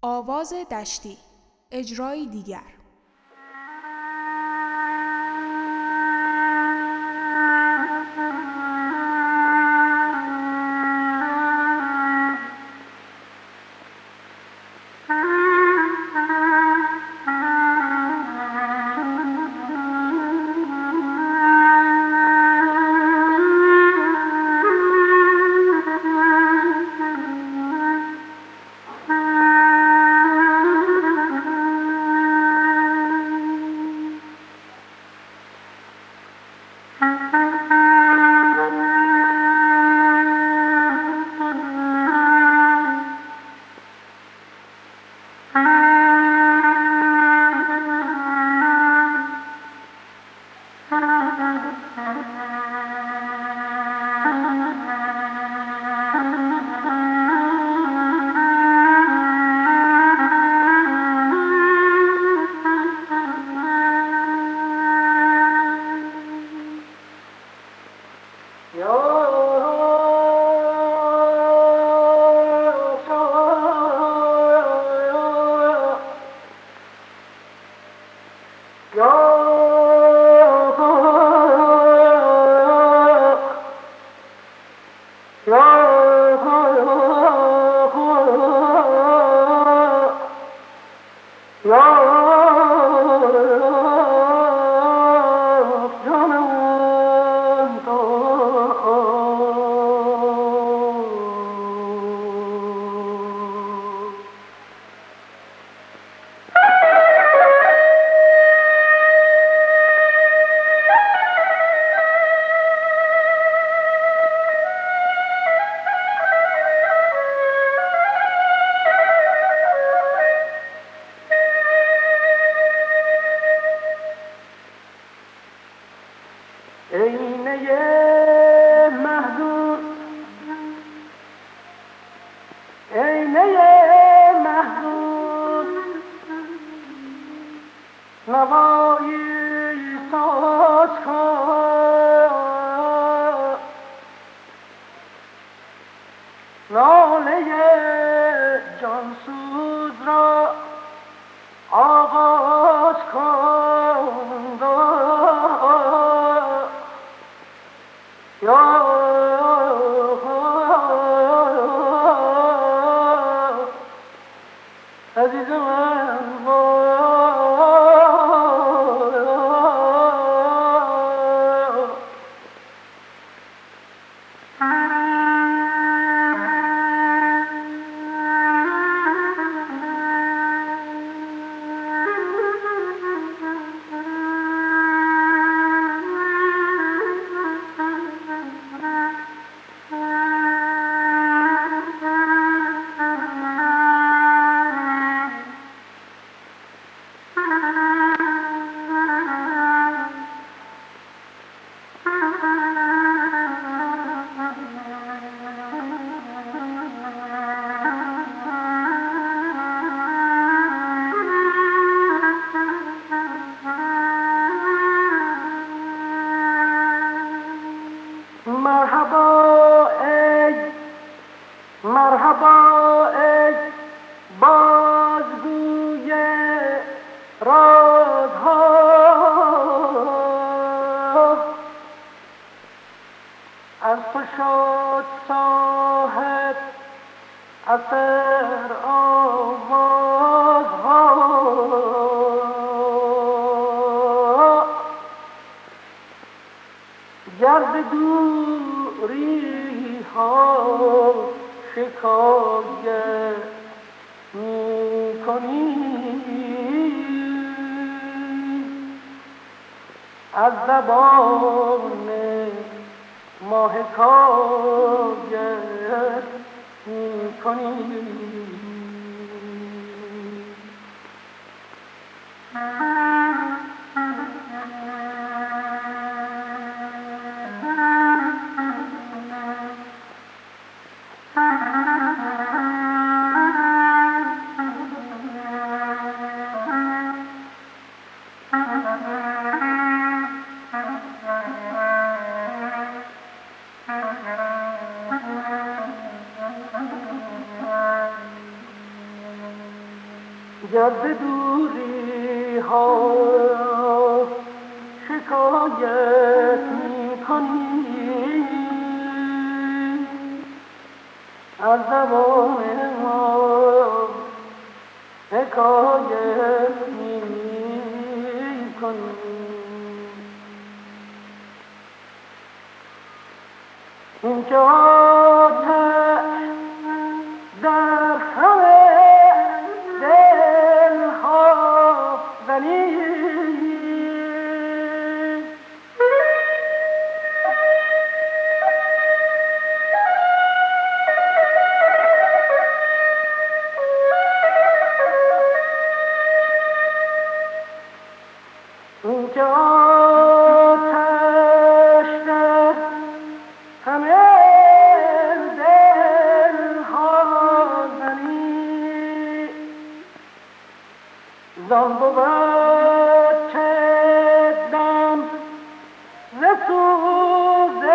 آواز دشتی، اجرایی دیگر. مرحبا ای بازگوی رازها، از تو شد صاحب اثر آوازها، گرد دوری ها شکایت می کنی، از زبان ما حکایت می کنی. گر ز دوری ها شکایت می کنی از زبان ما حکایت می کنی. این که آتش در همه دلها زنی این که آتش در همه زان بود که دم ز سوز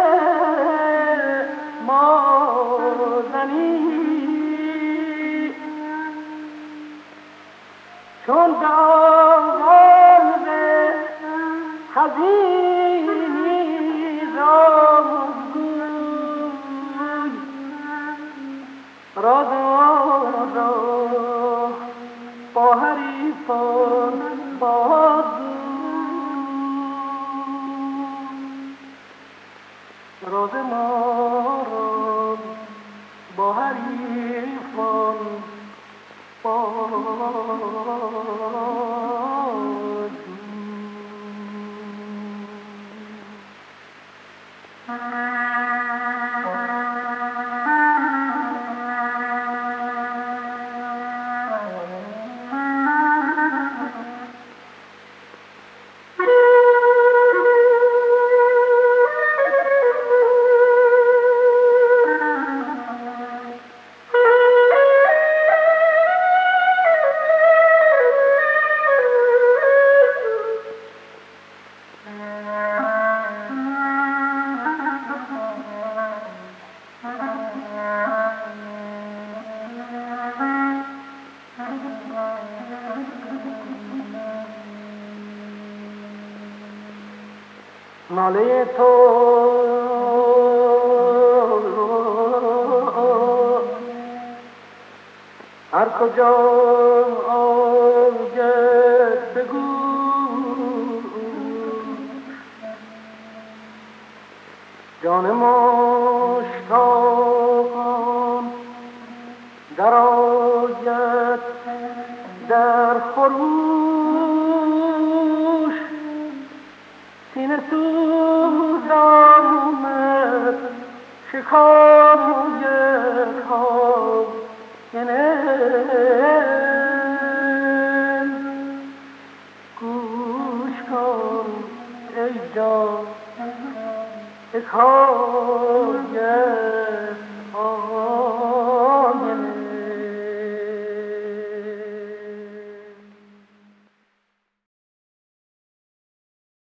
ما زنی چون داغان خزینی رازگوی راز را با حریفان بازگو راز ما را با حریفان ناله تو هر کجا آید بگو جان مشتاقان در آید در خروش سینه سوز آمد شکایت ها گوش کن ای جان حکایت